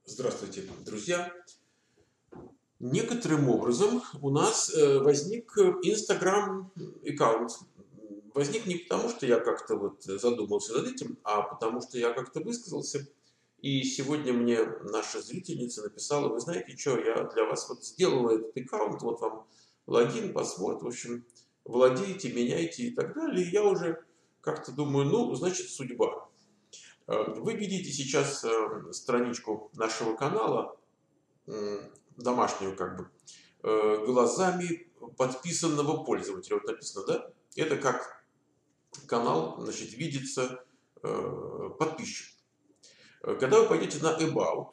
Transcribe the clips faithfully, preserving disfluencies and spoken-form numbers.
Здравствуйте, друзья! Некоторым образом у нас э, возник Instagram аккаунт. Возник не потому, что я как-то вот задумался над этим, а потому что я как-то высказался. И сегодня мне наша зрительница написала: вы знаете что, я для вас вот сделала этот аккаунт, вот вам логин, паспорт, в общем, владеете, меняйте и так далее. И я уже как-то думаю, ну, значит, судьба. Вы видите сейчас э, страничку нашего канала, м, домашнюю как бы, э, глазами подписанного пользователя. Вот написано, да? Это как канал, значит, видится э, подписчик. Э, Когда вы пойдете на About,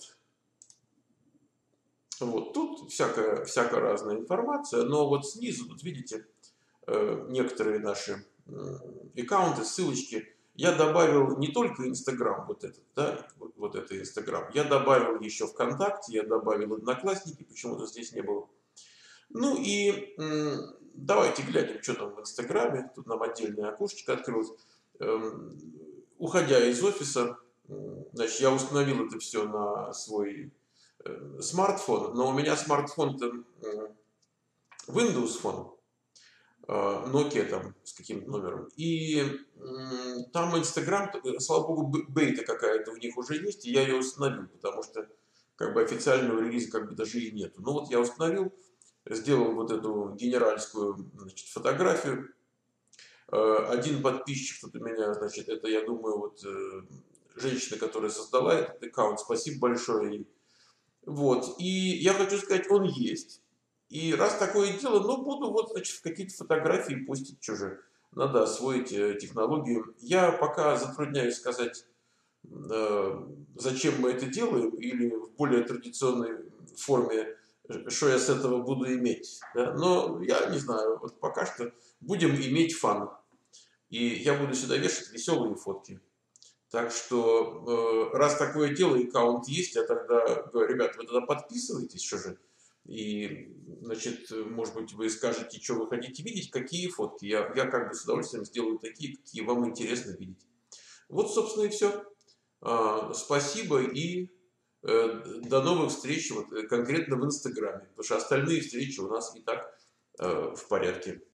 вот тут всякая, всякая разная информация, но вот снизу, тут видите, э, некоторые наши м, аккаунты, ссылочки. Я добавил не только Инстаграм, вот этот, да, вот, вот это Инстаграм, я добавил еще ВКонтакте, я добавил Одноклассники, почему-то здесь не было. Ну и м, давайте глянем, что там в Инстаграме. Тут нам отдельное окошечко открылось. Эм, уходя из офиса, м, значит, я установил это все на свой э, смартфон, но у меня смартфон-то м, Windows Phone, э, Nokia там с каким-то номером. И м, там Инстаграм, э, слава богу, б- бета какая-то у них уже есть, и я ее установил, потому что как бы официального релиза как бы даже и нету. Ну вот я установил, сделал вот эту генеральскую, значит, фотографию. Э, Один подписчик тут у меня, значит, это, я думаю, вот э, женщина, которая создала этот аккаунт, спасибо большое ей. Вот, и я хочу сказать, он есть. И раз такое дело, ну, буду вот, значит, какие-то фотографии постить чужие. Надо освоить э, технологию. Я пока затрудняюсь сказать, э, зачем мы это делаем, или в более традиционной форме, э, что я с этого буду иметь. Да? Но я не знаю, вот пока что будем иметь фан. И я буду сюда вешать веселые фотки. Так что, э, раз такое дело, аккаунт есть, я тогда говорю: ребят, вы туда подписывайтесь, что же. И, значит, может быть, вы скажете, что вы хотите видеть, какие фотки. Я, я как бы с удовольствием сделаю такие, какие вам интересно видеть. Вот, собственно, и все. А, спасибо и э, до новых встреч вот, э, конкретно в Инстаграме, потому что остальные встречи у нас и так э, в порядке.